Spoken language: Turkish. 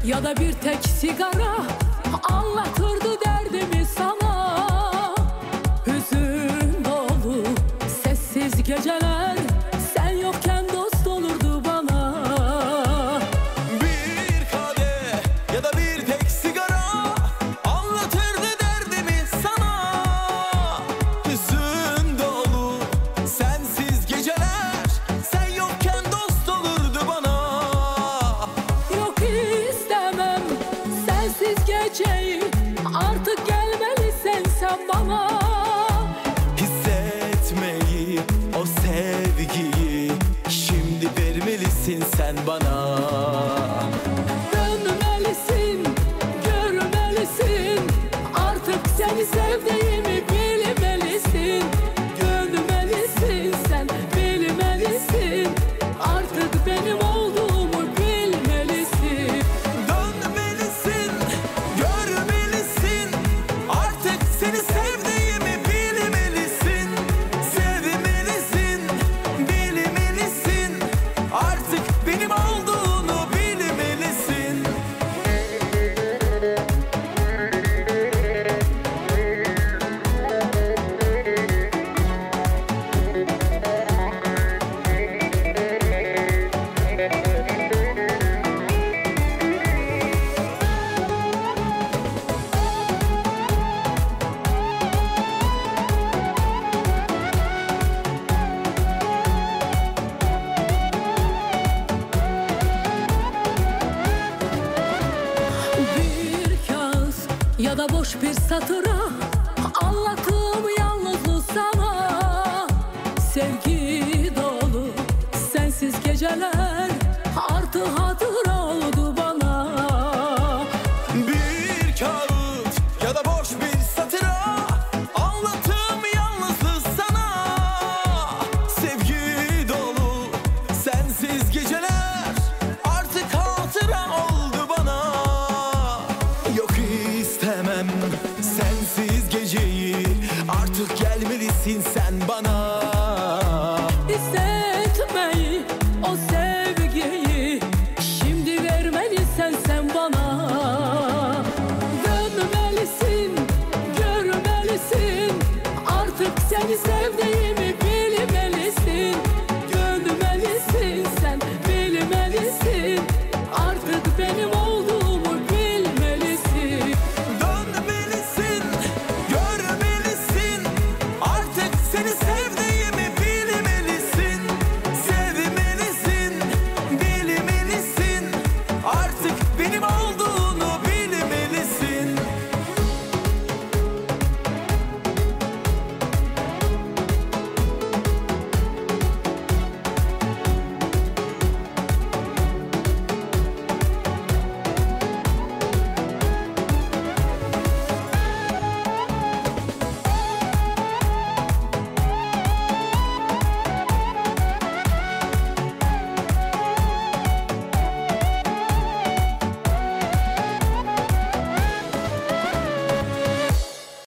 ya da bir tek sigara anlatırdı derdimi sana. Hüzün dolu sessiz geceler, sen yokken dost olurdu bana. Bir kadeh ya da bir tek sigara anlatırdı derdimi sana. Hüzün dolu sensiz geceler, sen yokken dost olurdu bana. Yok istemem sensiz geceyi, artık gelmelisin sen bana. Hissetmeyi, o sevgiyi şimdi vermelisin sen bana. Dönmelisin, görmelisin, artık seni sevdiğimi bilmelisin. Dönmelisin sen, bilmelisin, artık benim olduğumu bilmelisin. Dönmelisin, görmelisin, artık seni sevdiğimi bilmelisin. Sevmelisin, bilmelisin, artık benim olduğunu bilmelisin. Bir kağıt ya da boş bir satıra anlattığım yalnızlığı sana. Sevgi dolu sensiz geceler artık hatıra oldu